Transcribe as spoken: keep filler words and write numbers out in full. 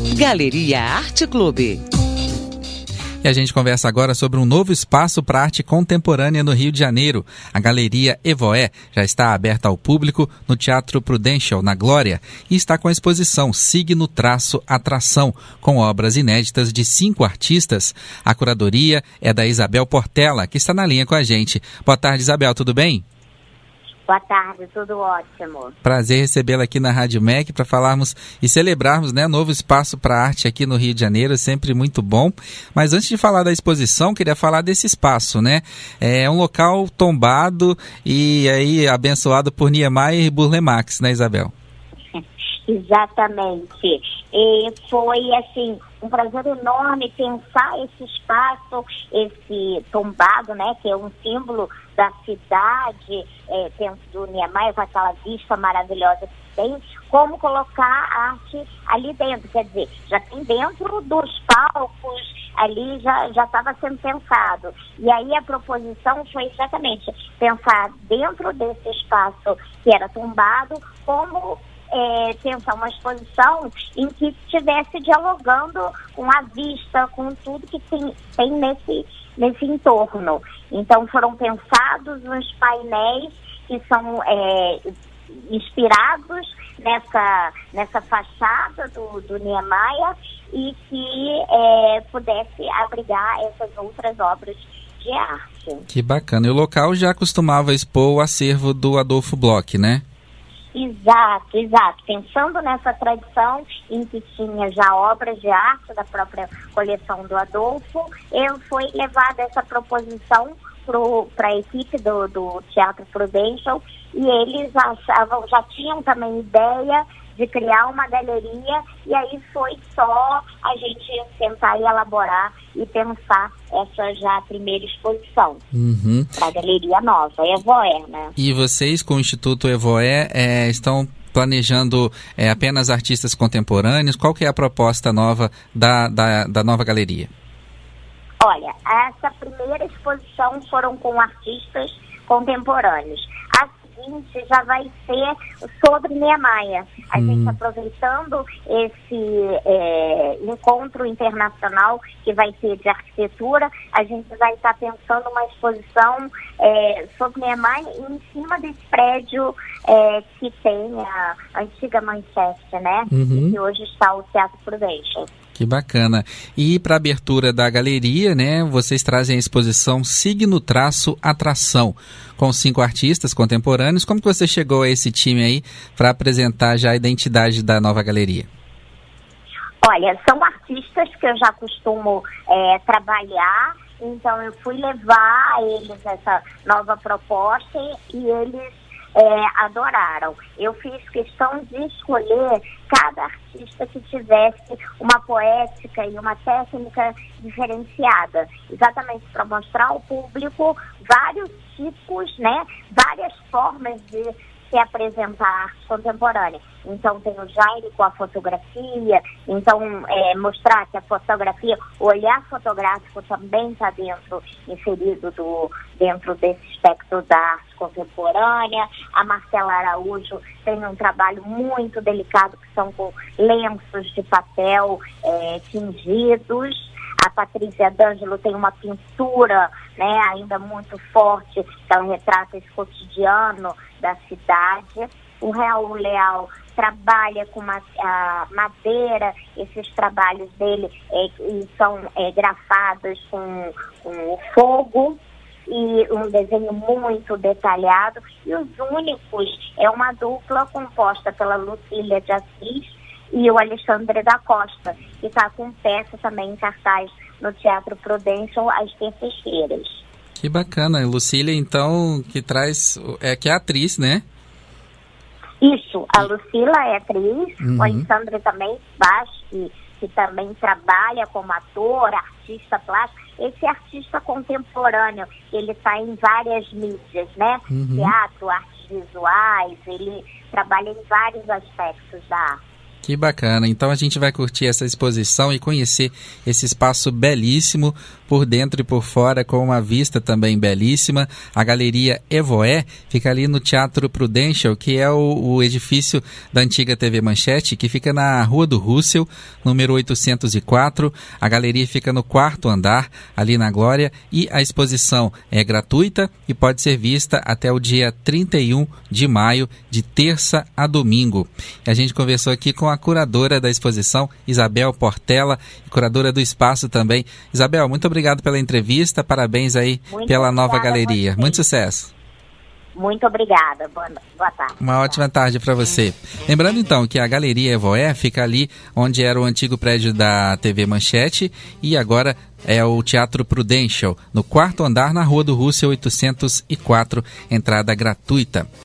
Galeria Arte Clube. E a gente conversa agora sobre um novo espaço para arte contemporânea no Rio de Janeiro. A Galeria Evoé já está aberta ao público no Teatro Prudential, na Glória, e está com a exposição Signo Traço Atração, com obras inéditas de cinco artistas. A curadoria é da Isabel Portela, que está na linha com a gente. Boa tarde, Isabel, tudo bem? Boa tarde, tudo ótimo. Prazer recebê-la aqui na Rádio M E C para falarmos e celebrarmos, né, novo espaço para arte aqui no Rio de Janeiro, sempre muito bom. Mas antes de falar da exposição, queria falar desse espaço, né? É um local tombado e aí abençoado por Niemeyer e Burle Marx, né, Isabel? Exatamente. E foi, assim, um prazer enorme pensar esse espaço, esse tombado, né, que é um símbolo da cidade, é, penso do Niemeyer, com aquela vista maravilhosa que tem, como colocar a arte ali dentro. Quer dizer, já tem dentro dos palcos, ali já já estava sendo pensado. E aí a proposição foi exatamente pensar dentro desse espaço que era tombado, como É, pensar uma exposição em que estivesse dialogando com a vista, com tudo que tem, tem nesse, nesse entorno. Então foram pensados uns painéis que são é, inspirados nessa, nessa fachada do, do Niemeyer e que é, pudesse abrigar essas outras obras de arte. Que bacana. E o local já costumava expor o acervo do Adolfo Bloch, né? Exato, exato. Pensando nessa tradição em que tinha já obras de arte da própria coleção do Adolfo, eu fui levada essa proposição para a equipe do, do Teatro Prudential e eles achavam, já tinham também ideia de criar uma galeria, e aí foi só a gente tentar elaborar e pensar essa já primeira exposição uhum. para a galeria nova, Evoé, né? E vocês, com o Instituto Evoé, é, estão planejando é, apenas artistas contemporâneos? Qual que é a proposta nova da, da, da nova galeria? Olha, essa primeira exposição foram com artistas contemporâneos. A seguinte já vai ser sobre Niemeyer. A hum. gente aproveitando esse é, encontro internacional que vai ser de arquitetura, a gente vai estar pensando uma exposição é, sobre Niemeyer em cima desse prédio é, que tem a antiga Manchester, né? Uhum. E que hoje está o Teatro Prudential. Que bacana. E para a abertura da galeria, né, vocês trazem a exposição Signo Traço Atração, com cinco artistas contemporâneos. Como que você chegou a esse time aí para apresentar já a identidade da nova galeria? Olha, são artistas que eu já costumo é, trabalhar, então eu fui levar a eles essa nova proposta e eles É, adoraram. Eu fiz questão de escolher cada artista que tivesse uma poética e uma técnica diferenciada, exatamente para mostrar ao público vários tipos, né, várias formas de se apresentar a arte contemporânea. Então tem o Jair com a fotografia, então é, mostrar que a fotografia, o olhar fotográfico também está dentro, inserido do, dentro desse espectro da arte contemporânea. A Marcela Araújo tem um trabalho muito delicado, que são com lenços de papel é, tingidos. A Patrícia D'Angelo tem uma pintura, né, ainda muito forte, que ela retrata esse cotidiano da cidade. O Raul Leal trabalha com uma, a madeira, esses trabalhos dele é, são é, grafados com, com o fogo, e um desenho muito detalhado. E os únicos é uma dupla composta pela Lucília de Assis e o Alexandre da Costa, que está com peça também em cartaz no Teatro Prudential às terças-feiras. Que bacana. Lucília, então, que traz... É que é atriz, né? Isso. A Lucília é atriz, uhum. O Alexandre também faz, que, que também trabalha como ator, artista plástico. Esse artista contemporâneo, ele está em várias mídias, né? Uhum. Teatro, artes visuais, ele trabalha em vários aspectos da arte. Que bacana, então a gente vai curtir essa exposição e conhecer esse espaço belíssimo por dentro e por fora, com uma vista também belíssima. A Galeria Evoé fica ali no Teatro Prudential, que é o, o edifício da antiga T V Manchete, que fica na Rua do Russell, número oitocentos e quatro. A galeria fica no quarto andar, ali na Glória, e a exposição é gratuita e pode ser vista até o dia trinta e um de maio, de terça a domingo. A gente conversou aqui com a curadora da exposição, Isabel Portela, curadora do espaço também. Isabel, muito obrigado pela entrevista, parabéns aí muito pela nova galeria. Muito sucesso. Muito obrigada, boa, boa tarde. Uma ótima tarde para você. Lembrando então que a Galeria Evoé fica ali onde era o antigo prédio da T V Manchete e agora é o Teatro Prudential, no quarto andar, na Rua do Russell oitocentos e quatro, entrada gratuita.